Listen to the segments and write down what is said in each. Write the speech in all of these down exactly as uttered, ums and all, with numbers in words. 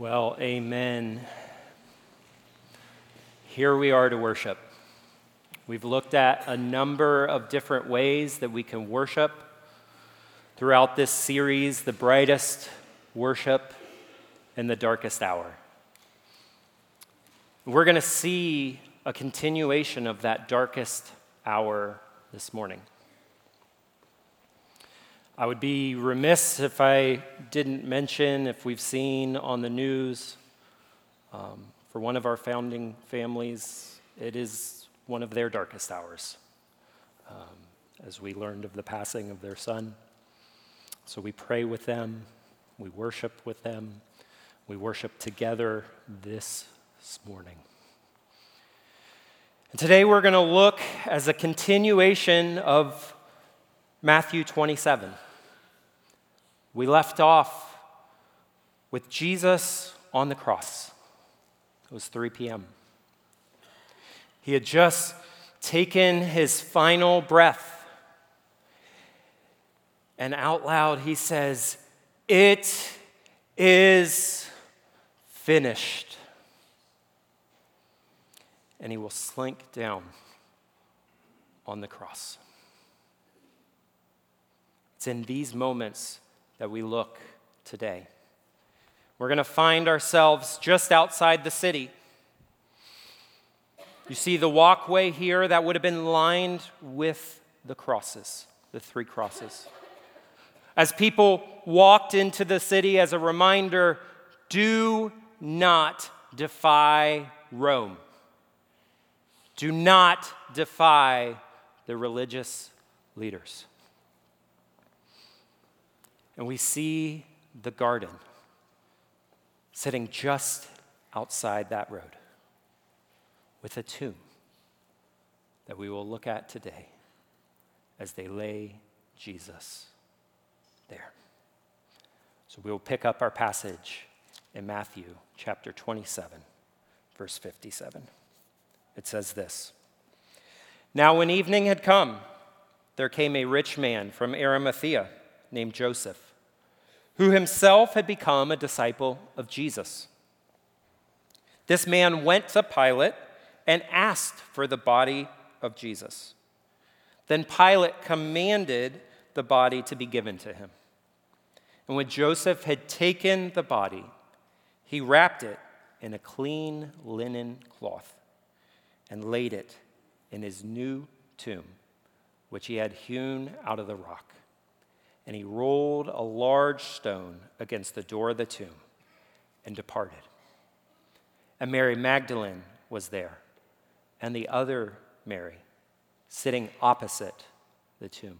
Well, amen. Here we are to worship. We've looked at a number of different ways that we can worship throughout this series, The Brightest Worship in the Darkest Hour. We're going to see a continuation of that darkest hour this morning. I would be remiss if I didn't mention, if we've seen on the news, um, for one of our founding families, it is one of their darkest hours, um, as we learned of the passing of their son. So we pray with them, we worship with them, we worship together this morning. And today we're going to look as a continuation of Matthew twenty-seven. We left off with Jesus on the cross. It was three p.m. He had just taken his final breath, and out loud he says, "It is finished." And he will slink down on the cross. It's in these moments that we look today. We're going to find ourselves just outside the city. You see the walkway here that would have been lined with the crosses, the three crosses. As people walked into the city, as a reminder, do not defy Rome. Do not defy the religious leaders. And we see the garden sitting just outside that road with a tomb that we will look at today as they lay Jesus there. So we will pick up our passage in Matthew chapter twenty-seven, verse fifty-seven. It says this: "Now when evening had come, there came a rich man from Arimathea named Joseph, who himself had become a disciple of Jesus. This man went to Pilate and asked for the body of Jesus. Then Pilate commanded the body to be given to him. And when Joseph had taken the body, he wrapped it in a clean linen cloth and laid it in his new tomb, which he had hewn out of the rock. And he rolled a large stone against the door of the tomb and departed. And Mary Magdalene was there, and the other Mary, sitting opposite the tomb."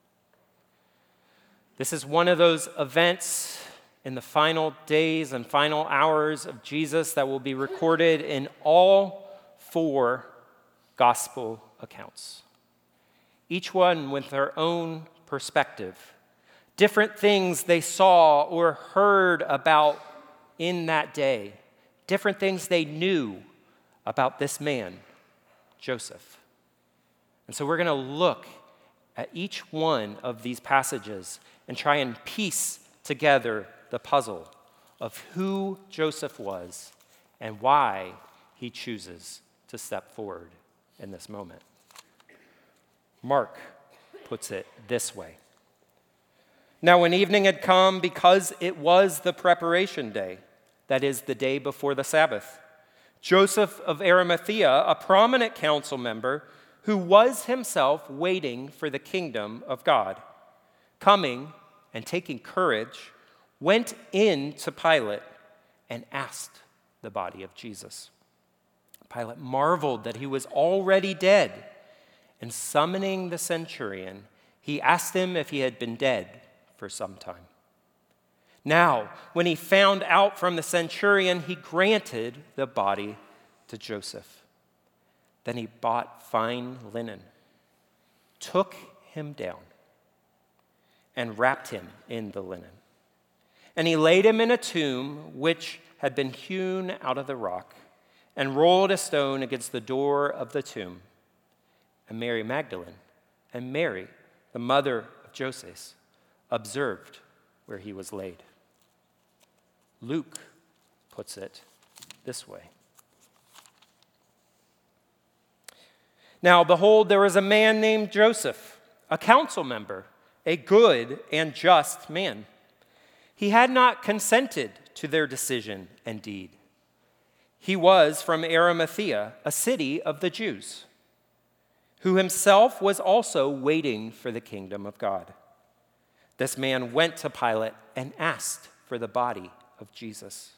This is one of those events in the final days and final hours of Jesus that will be recorded in all four gospel accounts, each one with their own perspective. Different things they saw or heard about in that day. Different things they knew about this man, Joseph. And so we're going to look at each one of these passages and try and piece together the puzzle of who Joseph was and why he chooses to step forward in this moment. Mark puts it this way: "Now when evening had come, because it was the preparation day, that is, the day before the Sabbath, Joseph of Arimathea, a prominent council member who was himself waiting for the kingdom of God, coming and taking courage, went in to Pilate and asked the body of Jesus. Pilate marveled that he was already dead, and summoning the centurion, he asked him if he had been dead for some time. Now, when he found out from the centurion, he granted the body to Joseph. Then he bought fine linen, took him down, and wrapped him in the linen. And he laid him in a tomb which had been hewn out of the rock, and rolled a stone against the door of the tomb. And Mary Magdalene and Mary, the mother of Joseph, observed where he was laid." Luke puts it this way. Now, behold, there was a man named Joseph, a council member, a good and just man. He had not consented to their decision and deed. He was from Arimathea, a city of the Jews, who himself was also waiting for the kingdom of God. This man went to Pilate and asked for the body of Jesus.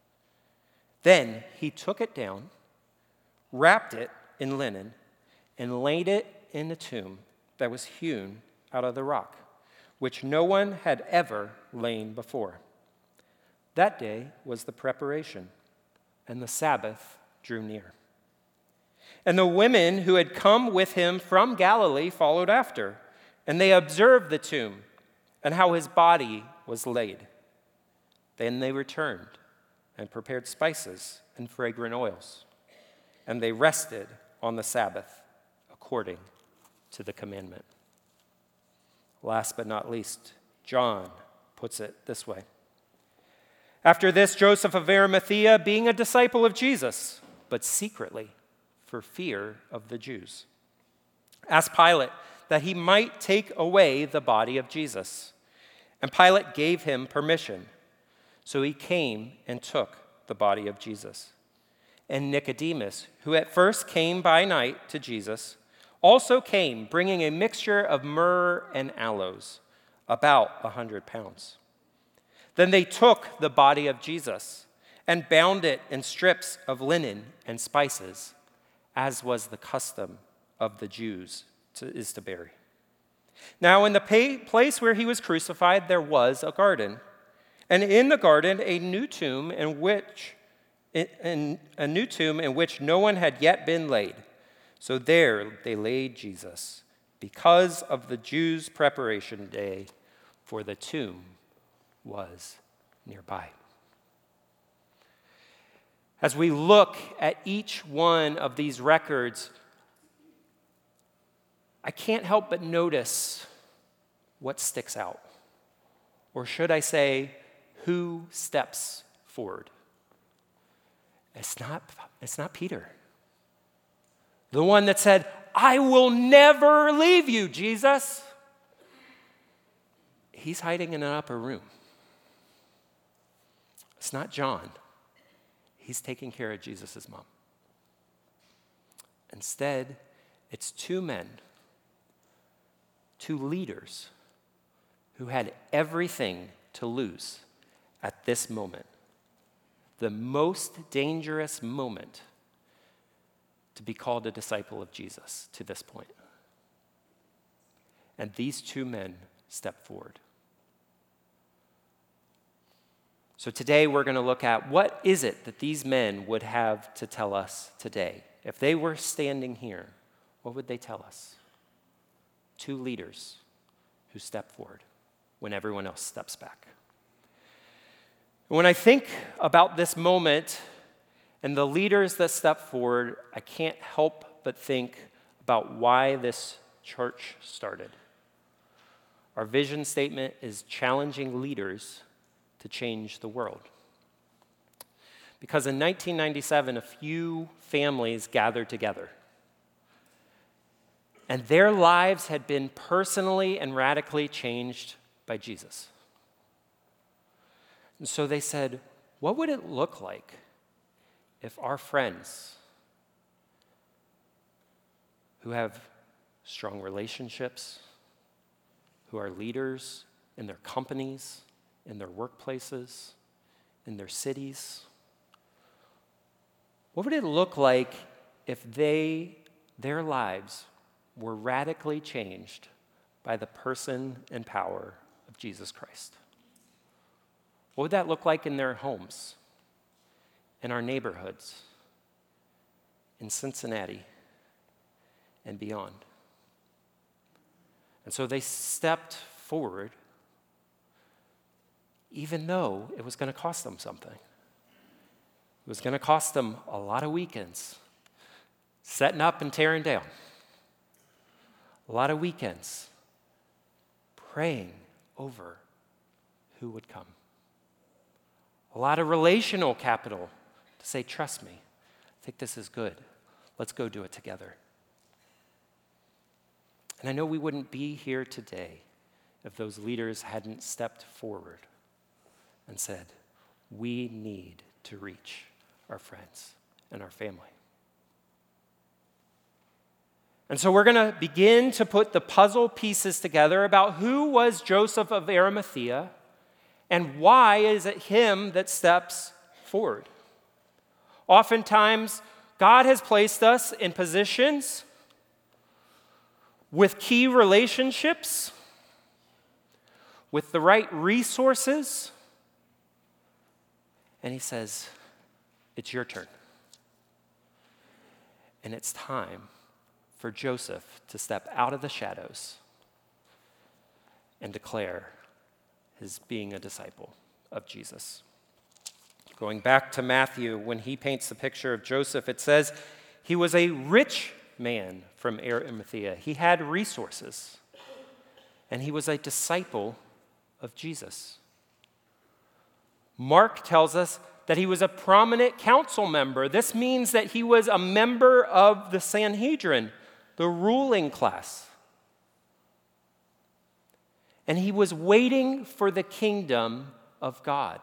Then he took it down, wrapped it in linen, and laid it in a tomb that was hewn out of the rock, which no one had ever lain before. That day was the preparation, and the Sabbath drew near. And the women who had come with him from Galilee followed after, and they observed the tomb and how his body was laid. Then they returned and prepared spices and fragrant oils, and they rested on the Sabbath according to the commandment. Last but not least, John puts it this way. After this, Joseph of Arimathea, being a disciple of Jesus, but secretly for fear of the Jews, asked Pilate that he might take away the body of Jesus. And Pilate gave him permission. So he came and took the body of Jesus. And Nicodemus, who at first came by night to Jesus, also came, bringing a mixture of myrrh and aloes, about a hundred pounds. Then they took the body of Jesus and bound it in strips of linen and spices, as was the custom of the Jews to, is to bury. Now in the pay, place where he was crucified, there was a garden, and in the garden a new tomb in which in, in, a new tomb in which no one had yet been laid. So there they laid Jesus, because of the Jews' preparation day, for the tomb was nearby. As we look at each one of these records, I can't help but notice what sticks out. Or should I say, who steps forward? It's not, it's not Peter. The one that said, I will never leave you, Jesus. He's hiding in an upper room. It's not John. He's taking care of Jesus' mom. Instead, it's two men, two leaders who had everything to lose at this moment, the most dangerous moment to be called a disciple of Jesus to this point. And these two men step forward. So today we're going to look at what is it that these men would have to tell us today. If they were standing here, what would they tell us? Two leaders who step forward when everyone else steps back. When I think about this moment and the leaders that step forward, I can't help but think about why this church started. Our vision statement is challenging leaders to change the world. Because in nineteen ninety-seven, a few families gathered together. And their lives had been personally and radically changed by Jesus. And so they said, what would it look like if our friends who have strong relationships, who are leaders in their companies, in their workplaces, in their cities, what would it look like if they, their lives were radically changed by the person and power of Jesus Christ? What would that look like in their homes, in our neighborhoods, in Cincinnati, and beyond? And so they stepped forward, even though it was going to cost them something. It was going to cost them a lot of weekends, setting up and tearing down. A lot of weekends, praying over who would come. a lot of relational capital to say, trust me, I think this is good. Let's go do it together. And I know we wouldn't be here today if those leaders hadn't stepped forward and said, we need to reach our friends and our family. And so we're going to begin to put the puzzle pieces together about who was Joseph of Arimathea and why is it him that steps forward. Oftentimes, God has placed us in positions with key relationships, with the right resources, and he says, it's your turn. And it's time for Joseph to step out of the shadows and declare his being a disciple of Jesus. Going back to Matthew, when he paints the picture of Joseph, it says he was a rich man from Arimathea. He had resources, and he was a disciple of Jesus. Mark tells us that he was a prominent council member. This means that he was a member of the Sanhedrin, the ruling class. And he was waiting for the kingdom of God.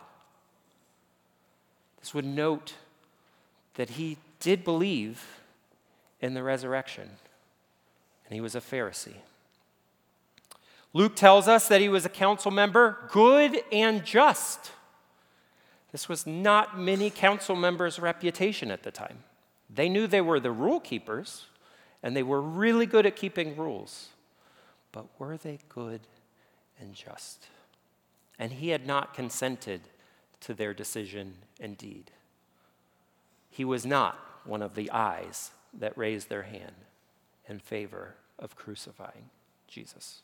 This would note that he did believe in the resurrection, and he was a Pharisee. Luke tells us that he was a council member, good and just. This was not many council members' reputation at the time. They knew they were the rule keepers, and they were really good at keeping rules. But were they good and just? And he had not consented to their decision and deed. He was not one of the eyes that raised their hand in favor of crucifying Jesus.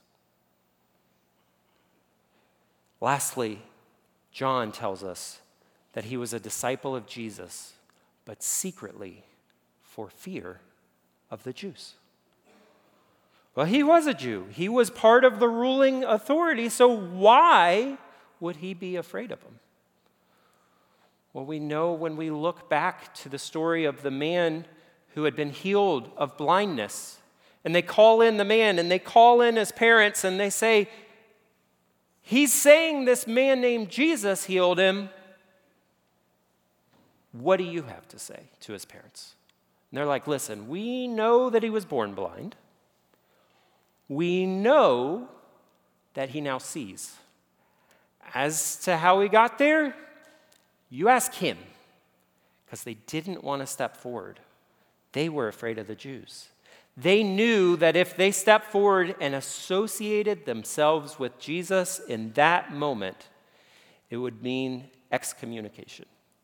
Lastly, John tells us that he was a disciple of Jesus, but secretly for fear of the Jews. Well, he was a Jew. He was part of the ruling authority, so why would he be afraid of them? Well, we know when we look back to the story of the man who had been healed of blindness, and they call in the man, and they call in his parents, and they say, he's saying this man named Jesus healed him. What do you have to say to his parents? And they're like, listen, we know that he was born blind. We know that he now sees. As to how he got there, you ask him, because they didn't want to step forward. They were afraid of the Jews. They knew that if they stepped forward and associated themselves with Jesus in that moment, it would mean excommunication.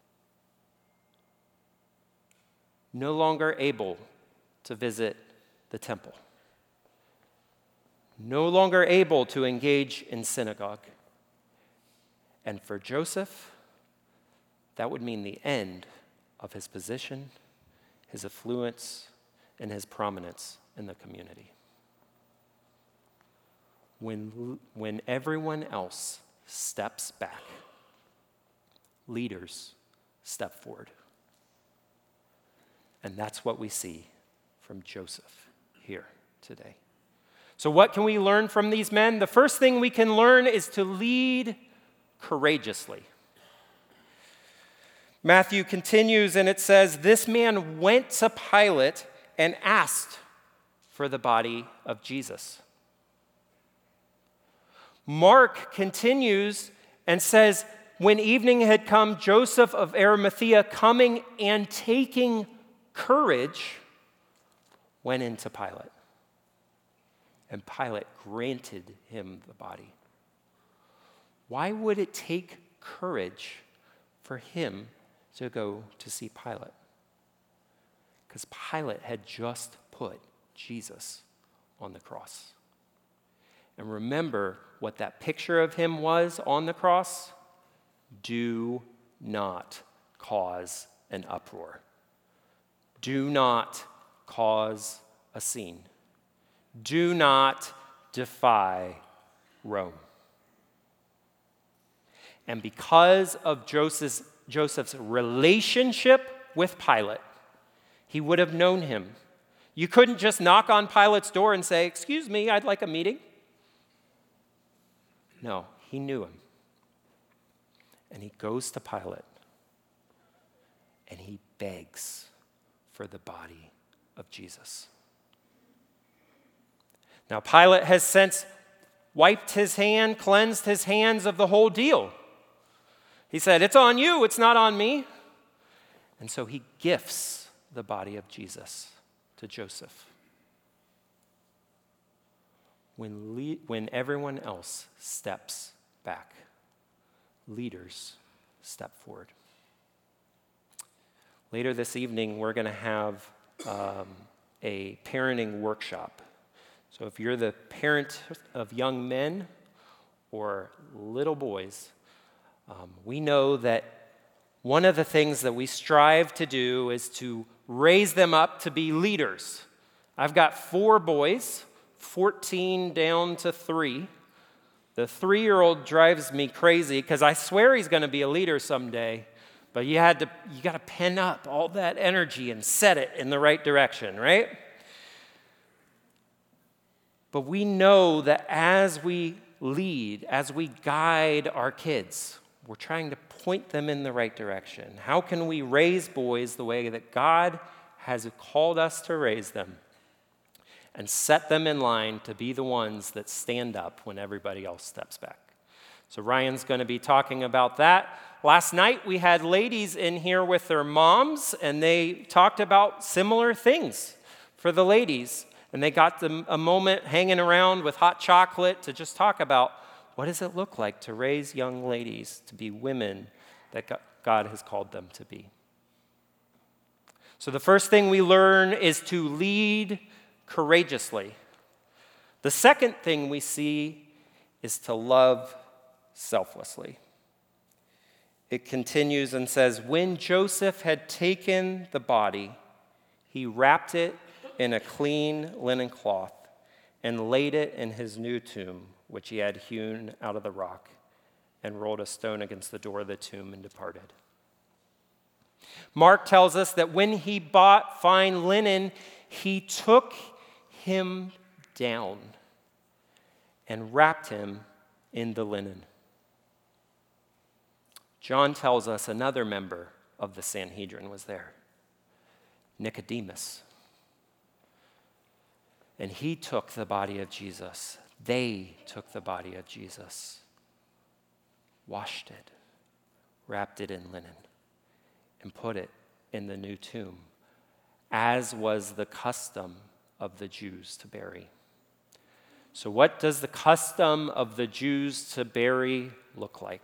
No longer able to visit the temple. No longer able to engage in synagogue. And for Joseph, that would mean the end of his position, his affluence, and his prominence in the community. When, when everyone else steps back, leaders step forward. And that's what we see from Joseph here today. So what can we learn from these men? The first thing we can learn is to lead courageously. Matthew continues and it says, this man went to Pilate and asked for the body of Jesus. Mark continues and says, when evening had come, Joseph of Arimathea, coming and taking courage, went into Pilate. And Pilate granted him the body. Why would it take courage for him to go to see Pilate? Because Pilate had just put Jesus on the cross. And remember what that picture of him was on the cross? Do not cause an uproar. Do not cause a scene. Do not defy Rome. And because of Joseph's, Joseph's relationship with Pilate, he would have known him. You couldn't just knock on Pilate's door and say, "Excuse me, I'd like a meeting." No, he knew him. And he goes to Pilate and he begs for the body of Jesus. Now, Pilate has since wiped his hand, cleansed his hands of the whole deal. He said, "It's on you, it's not on me." And so he gifts the body of Jesus to Joseph. When, le- when everyone else steps back, leaders step forward. Later this evening, we're going to have um, a parenting workshop. So if you're the parent of young men or little boys, um, we know that one of the things that we strive to do is to raise them up to be leaders. I've got four boys, fourteen down to three. The three-year-old drives me crazy because I swear he's going to be a leader someday, but you had to, you got to pen up all that energy and set it in the right direction, right? But we know that as we lead, as we guide our kids, we're trying to point them in the right direction. How can we raise boys the way that God has called us to raise them and set them in line to be the ones that stand up when everybody else steps back? So Ryan's going to be talking about that. Last night we had ladies in here with their moms, and they talked about similar things for the ladies. And they got them a moment hanging around with hot chocolate to just talk about what does it look like to raise young ladies to be women that God has called them to be. So the first thing we learn is to lead courageously. The second thing we see is to love selflessly. It continues and says, "When Joseph had taken the body, he wrapped it in a clean linen cloth and laid it in his new tomb, which he had hewn out of the rock, and rolled a stone against the door of the tomb and departed." Mark tells us that when he bought fine linen, he took him down and wrapped him in the linen. John tells us another member of the Sanhedrin was there, Nicodemus. And he took the body of Jesus. They took the body of Jesus, washed it, wrapped it in linen, and put it in the new tomb, as was the custom of the Jews to bury. So what does the custom of the Jews to bury look like?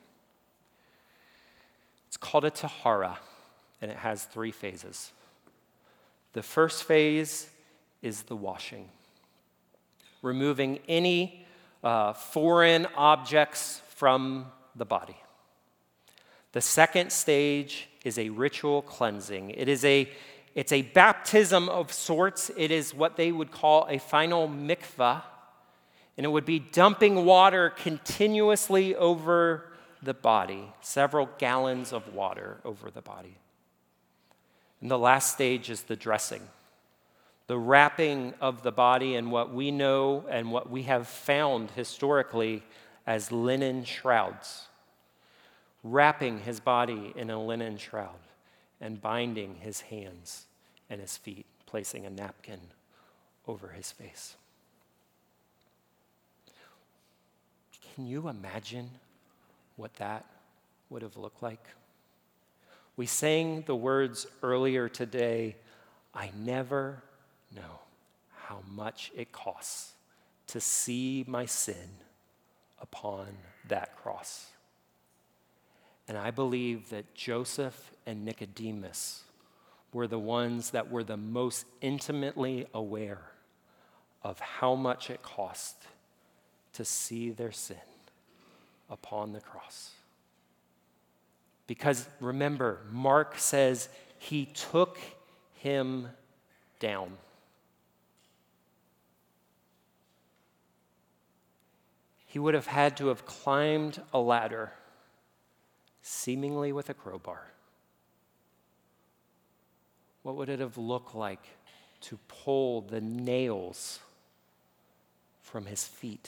It's called a tahara, and it has three phases. The first phase is the washing, removing any uh, foreign objects from the body. The second stage is a ritual cleansing. It is a, it's a baptism of sorts. It is what they would call a final mikvah, and it would be dumping water continuously over the body, several gallons of water over the body. And the last stage is the dressing, the wrapping of the body in what we know and what we have found historically as linen shrouds, wrapping his body in a linen shroud and binding his hands and his feet, placing a napkin over his face. Can you imagine what that would have looked like? We sang the words earlier today, "I never know how much it costs to see my sin upon that cross." And I believe that Joseph and Nicodemus were the ones that were the most intimately aware of how much it cost to see their sin upon the cross. Because remember, Mark says he took him down. He would have had to have climbed a ladder seemingly with a crowbar? What would it have looked like to pull the nails from his feet?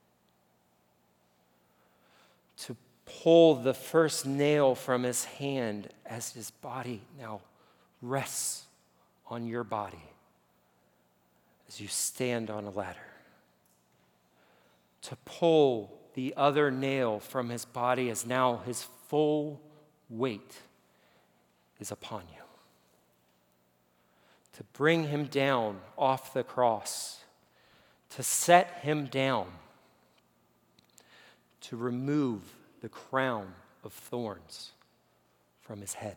To pull the first nail from his hand as his body now rests on your body as you stand on a ladder. To pull the other nail from his body as now his full weight is upon you. To bring him down off the cross, to set him down, to remove the crown of thorns from his head.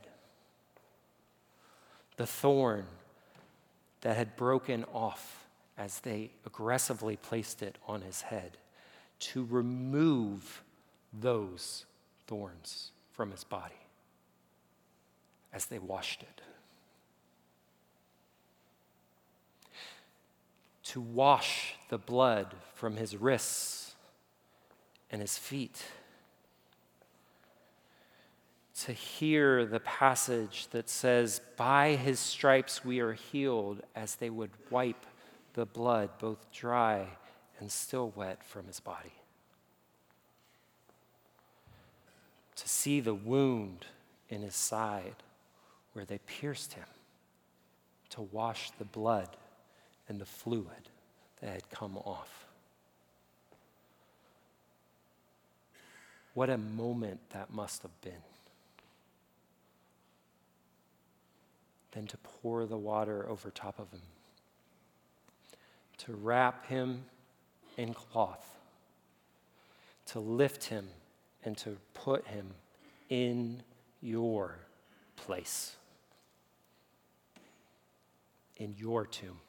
The thorn that had broken off as they aggressively placed it on his head, to remove those thorns from his body as they washed it. To wash the blood from his wrists and his feet. To hear the passage that says, by his stripes we are healed, as they would wipe the blood, both dry and still wet, from his body. To see the wound in his side where they pierced him, to wash the blood and the fluid that had come off. What a moment that must have been. Then to pour the water over top of him, to wrap him in cloth, to lift him and to put him in your place, in your tomb.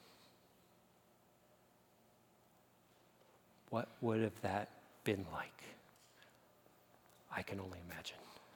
What would have that been like? I can only imagine.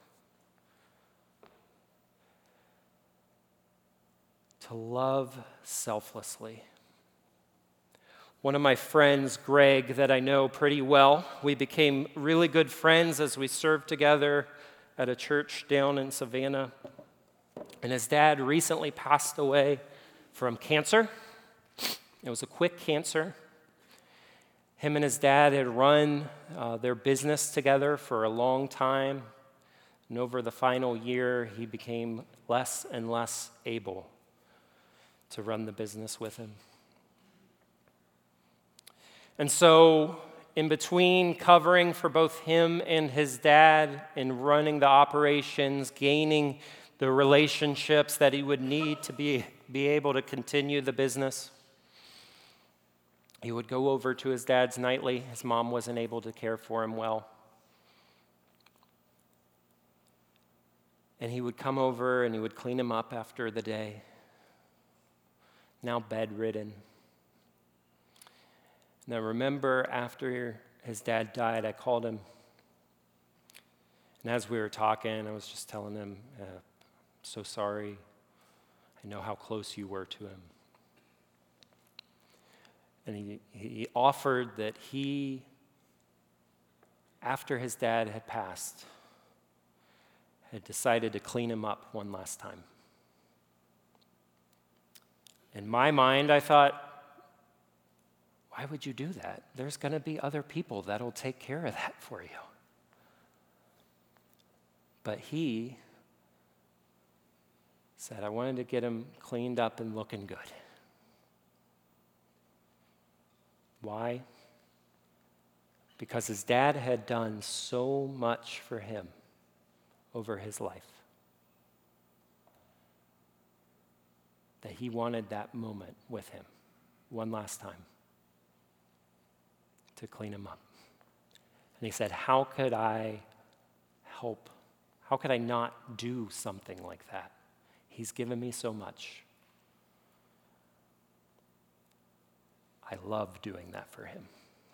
To love selflessly. One of my friends, Greg, that I know pretty well, we became really good friends as we served together at a church down in Savannah. And his dad recently passed away from cancer. It was a quick cancer. Him and his dad had run uh, their business together for a long time. And over the final year, he became less and less able to run the business with him. And so, in between covering for both him and his dad in running the operations, gaining the relationships that he would need to be, be able to continue the business, he would go over to his dad's nightly. His mom wasn't able to care for him well. And he would come over and he would clean him up after the day, now bedridden. And I remember after his dad died, I called him. And as we were talking, I was just telling him, uh, I'm so sorry. I know how close you were to him. And he, he offered that he, after his dad had passed, had decided to clean him up one last time. In my mind, I thought, why would you do that? There's going to be other people that'll take care of that for you. But he said, I wanted to get him cleaned up and looking good. Why? Because his dad had done so much for him over his life that he wanted that moment with him one last time to clean him up. And he said, how could I help? How could I not do something like that? He's given me so much. I love doing that for him.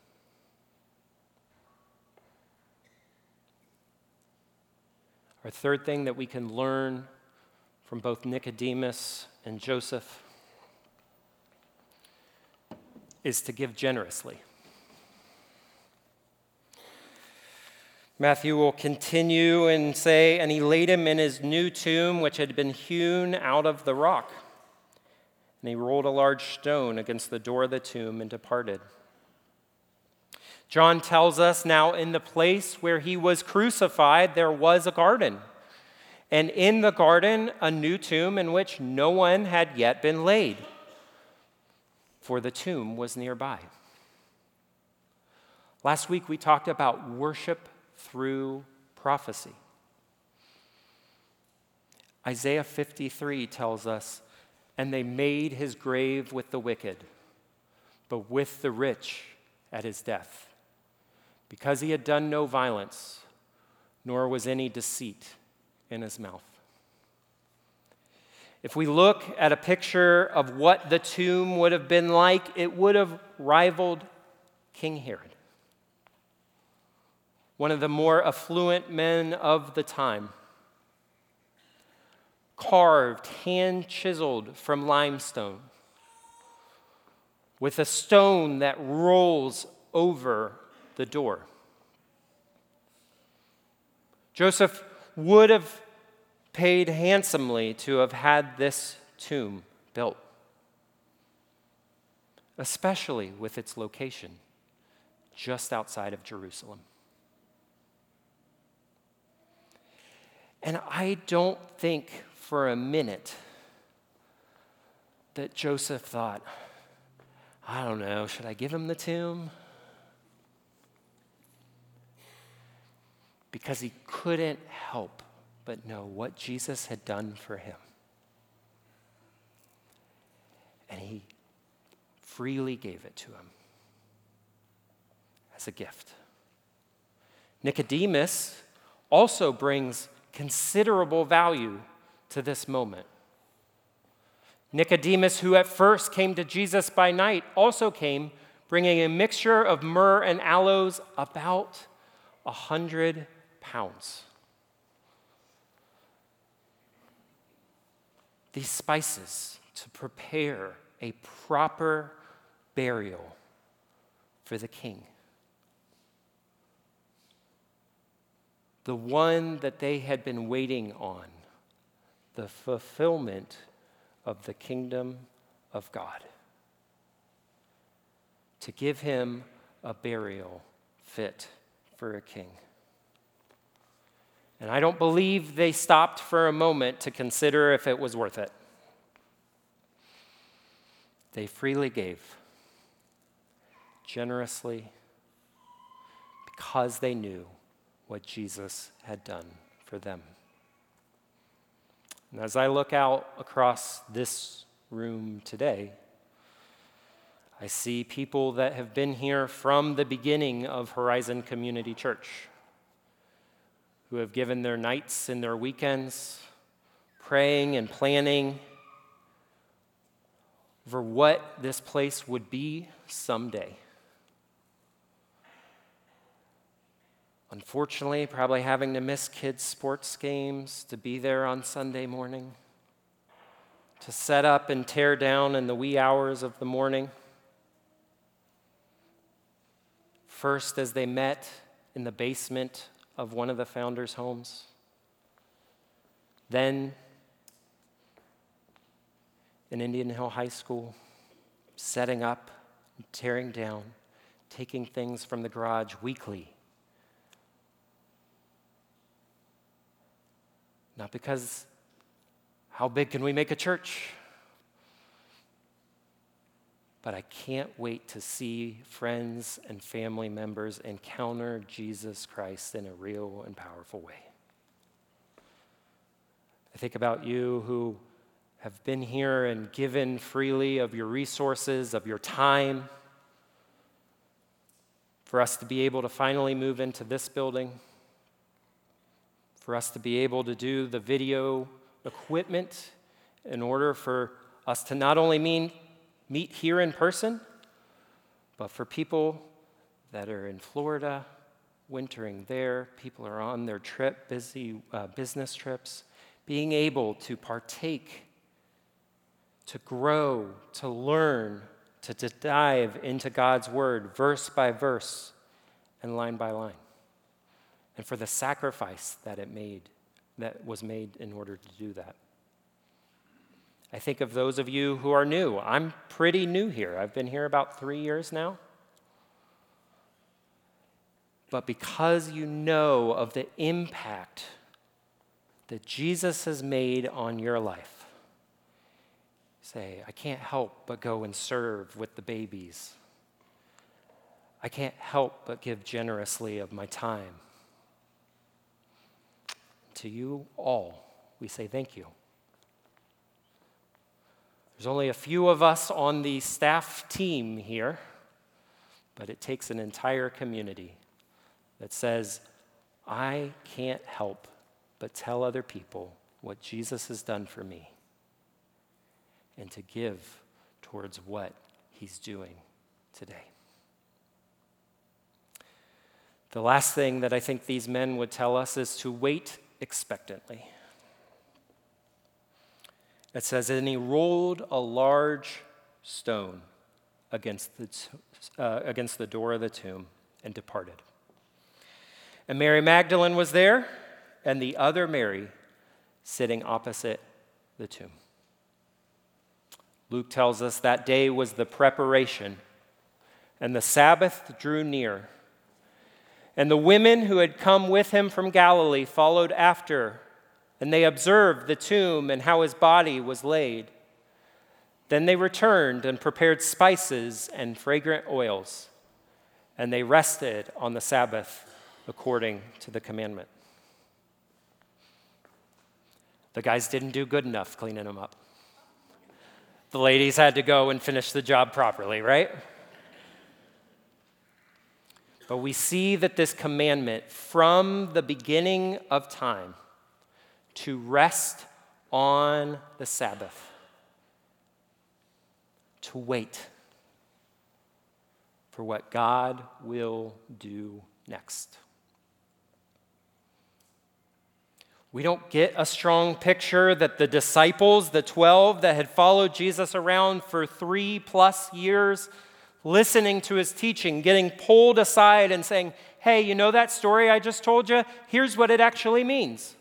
Our third thing that we can learn from both Nicodemus and Joseph is to give generously. Matthew will continue and say, and he laid him in his new tomb, which had been hewn out of the rock. And he rolled a large stone against the door of the tomb and departed. John tells us now in the place where he was crucified, there was a garden. And in the garden, a new tomb in which no one had yet been laid, for the tomb was nearby. Last week we talked about worship through prophecy. Isaiah fifty-three tells us, and they made his grave with the wicked, but with the rich at his death, because he had done no violence, nor was any deceit in his mouth. If we look at a picture of what the tomb would have been like, it would have rivaled King Herod, one of the more affluent men of the time. Carved, hand-chiseled from limestone, with a stone that rolls over the door. Joseph would have paid handsomely to have had this tomb built, especially with its location just outside of Jerusalem. And I don't think for a minute that Joseph thought, I don't know, should I give him the tomb? Because he couldn't help but know what Jesus had done for him. And he freely gave it to him as a gift. Nicodemus also brings considerable value to this moment. Nicodemus, who at first came to Jesus by night, also came bringing a mixture of myrrh and aloes, about a hundred pounds. These spices to prepare a proper burial for the king, the one that they had been waiting on, the fulfillment of the kingdom of God, to give him a burial fit for a king. And I don't believe they stopped for a moment to consider if it was worth it. They freely gave, generously, because they knew what Jesus had done for them. And as I look out across this room today, I see people that have been here from the beginning of Horizon Community Church, who have given their nights and their weekends praying and planning for what this place would be someday. Unfortunately, probably having to miss kids' sports games to be there on Sunday morning, to set up and tear down in the wee hours of the morning. First, as they met in the basement of one of the founders' homes. Then, in Indian Hill High School, setting up, tearing down, taking things from the garage weekly. Not because, how big can we make a church? But I can't wait to see friends and family members encounter Jesus Christ in a real and powerful way. I think about you who have been here and given freely of your resources, of your time, for us to be able to finally move into this building, for us to be able to do the video equipment in order for us to not only mean meet here in person, but for people that are in Florida, wintering there, people are on their trip, busy uh, business trips, being able to partake, to grow, to learn, to, to dive into God's word, verse by verse and line by line. and for the sacrifice that it made, that was made in order to do that. I think of those of you who are new. I'm pretty new here. I've been here about three years now. But because you know of the impact that Jesus has made on your life, say, I can't help but go and serve with the babies. I can't help but give generously of my time. To you all, we say thank you. There's only a few of us on the staff team here, but it takes an entire community that says, I can't help but tell other people what Jesus has done for me and to give towards what he's doing today. The last thing that I think these men would tell us is to wait expectantly. It says, and he rolled a large stone against the, uh, against the door of the tomb and departed. And Mary Magdalene was there, and the other Mary sitting opposite the tomb. Luke tells us that day was the preparation, and the Sabbath drew near. And the women who had come with him from Galilee followed after, and they observed the tomb and how his body was laid. Then they returned and prepared spices and fragrant oils, and they rested on the Sabbath according to the commandment. The guys didn't do good enough cleaning them up. The ladies had to go and finish the job properly, right? But we see that this commandment from the beginning of time to rest on the Sabbath, to wait for what God will do next. We don't get a strong picture that the disciples, the twelve that had followed Jesus around for three plus years, listening to his teaching, getting pulled aside and saying, hey, you know that story I just told you? Here's what it actually means.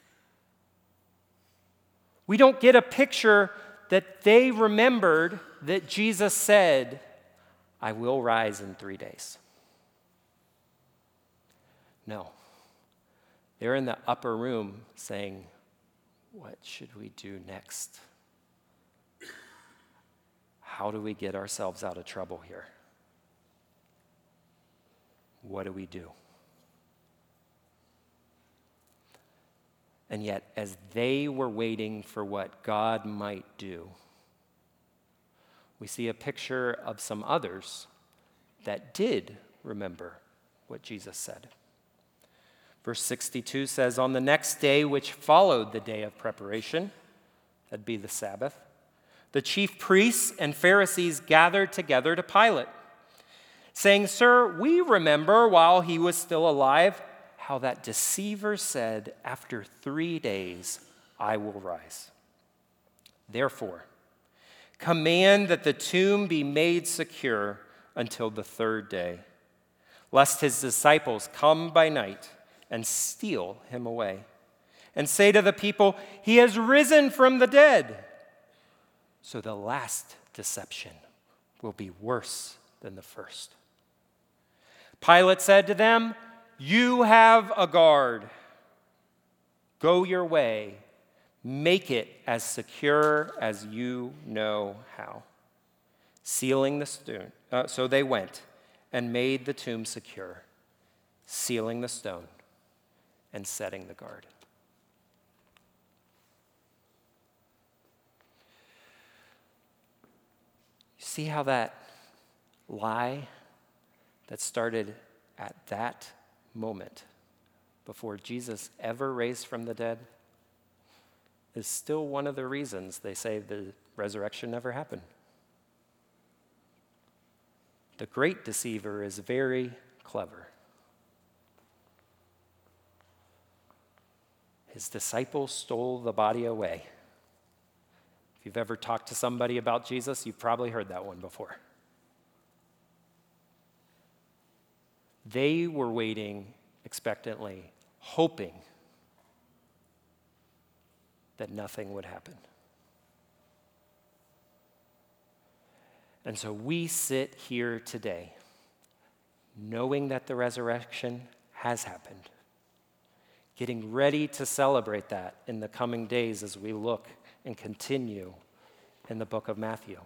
We don't get a picture that they remembered that Jesus said, I will rise in three days. No. They're in the upper room saying, what should we do next? How do we get ourselves out of trouble here? What do we do? And yet, as they were waiting for what God might do, we see a picture of some others that did remember what Jesus said. Verse sixty-two says, on the next day which followed the day of preparation, that'd be the Sabbath, the chief priests and Pharisees gathered together to Pilate, saying, Sir, we remember while he was still alive how that deceiver said, after three days I will rise. Therefore, command that the tomb be made secure until the third day, lest his disciples come by night and steal him away, and say to the people, he has risen from the dead. So the last deception will be worse than the first. Pilate said to them, you have a guard. Go your way. Make it as secure as you know how. Sealing the stone. Uh, so they went and made the tomb secure, sealing the stone and setting the guard. You see how that lie that started at that moment before Jesus ever raised from the dead is still one of the reasons they say the resurrection never happened. The great deceiver is very clever. His disciples stole the body away. If you've ever talked to somebody about Jesus, you've probably heard that one before. They were waiting expectantly, hoping that nothing would happen. And so we sit here today knowing that the resurrection has happened, getting ready to celebrate that in the coming days as we look and continue in the book of Matthew.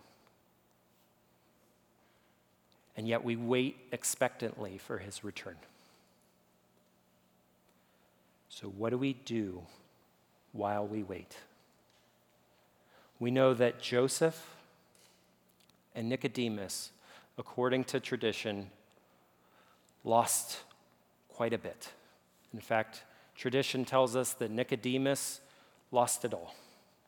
And yet we wait expectantly for his return. So what do we do while we wait? We know that Joseph and Nicodemus, according to tradition, lost quite a bit. In fact, tradition tells us that Nicodemus lost it all.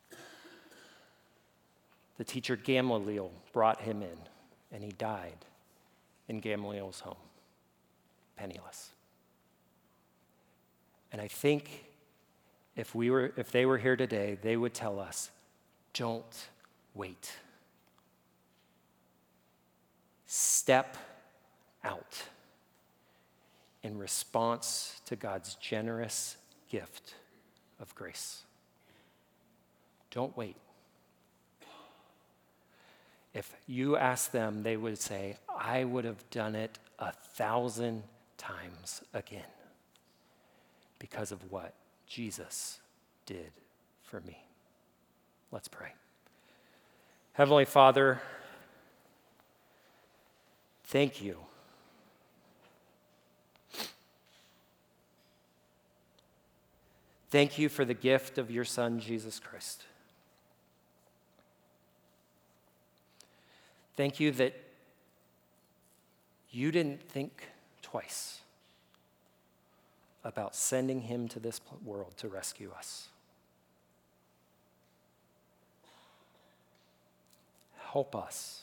The teacher Gamaliel brought him in, and he died in Gamaliel's home, penniless. And I think if we were, if they were here today, they would tell us, don't wait. Step out in response to God's generous gift of grace. Don't wait. If you ask them, they would say, I would have done it a thousand times again because of what Jesus did for me. Let's pray. Heavenly Father, thank you. Thank you for the gift of your Son, Jesus Christ. Thank you that you didn't think twice about sending him to this world to rescue us. Help us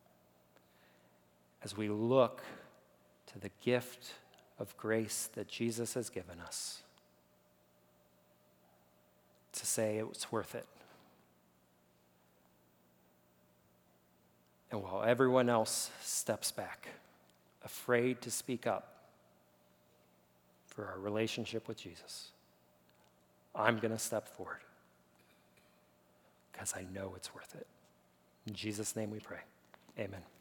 as we look to the gift of grace that Jesus has given us to say it was worth it. And while everyone else steps back, afraid to speak up for our relationship with Jesus, I'm going to step forward because I know it's worth it. In Jesus' name we pray. Amen.